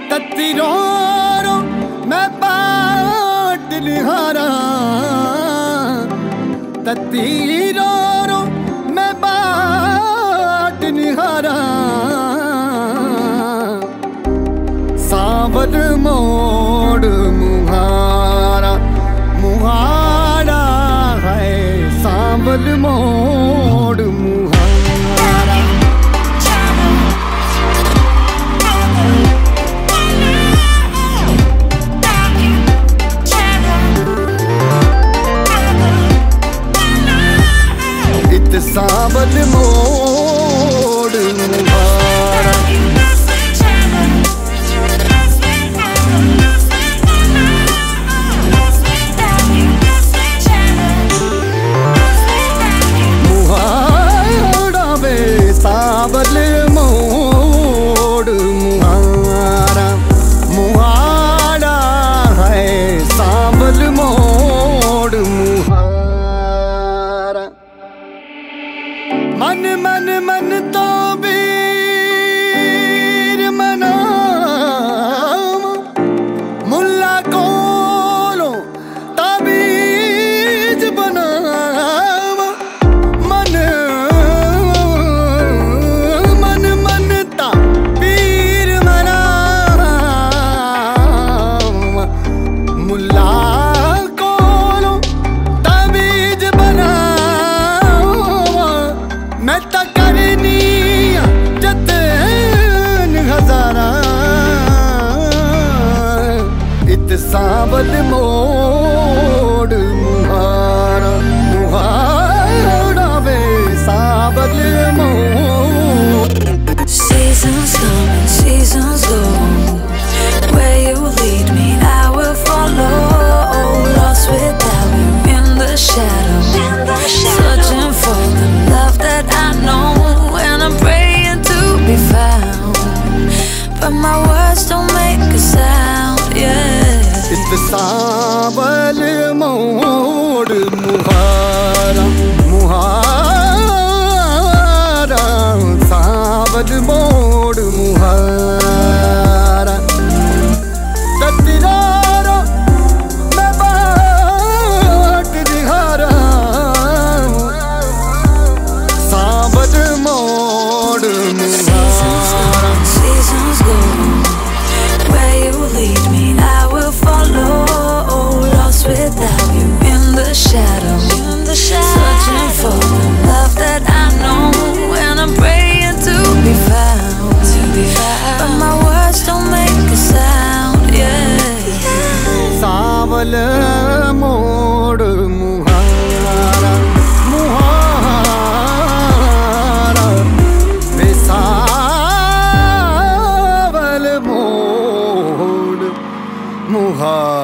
तत्ती रो रो मैं बाट निहारा, तत्ती रो रो मैं बाट निहारा। सांवल मोड़ मुहारा, मुहारा है सांवल मोड़ मुहारा। इत सांवल मोड़ मुहारा, सांवल मोड़ मुहारा, मुहारा है सांवल मोड़ मुहारा। मन मन मन तो वीर मनाव, मुल्ला कोलो ताबीज बनाव। मन मन मन ता वीर मनाव, मुल्ला कोलो ताबीज बनाव। मैं ता करनी जतन हजारा, इत सांवल मोड़ मुहारा, मुहारा वे सांवल मोड़। Seasons come and seasons go, where you lead me I will follow. Lost without you in the shadow, searching for the love that I know, and I'm praying to be found, but my words don't make a sound, yeah. इत सांवल मोड़ मुहारा, मुहारा सांवल मोड़ मुहारा। तत्ती रो रो मैं बाट निहारा, सांवल मोड़ मुहारा। Seasons go, where you lead me I will follow. Lost without you in the shadow, searching for the love that I know, and I'm praying to be found, but my words don't make a sound, yeah. सांवल मोड़ मुहारा, मुहारा वे सांवल मोड़ मुहारा।